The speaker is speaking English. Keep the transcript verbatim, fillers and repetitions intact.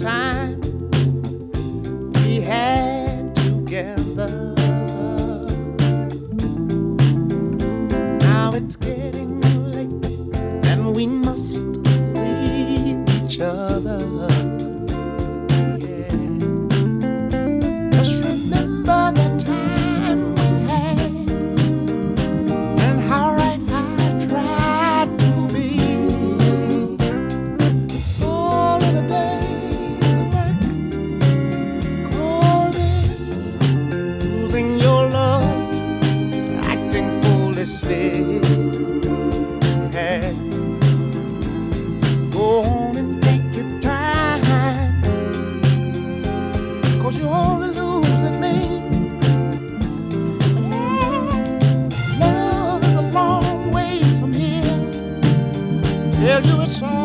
time we had together. Now it's getting late and we must leave each other. Yeah. Just remember the time we had and how right I tried to be. It's all in a day's work, cold day, losing your love, acting foolishly. Yeah. Go on and take your time, 'cause you're only losing me. Love is a long ways from here. Tell you it's all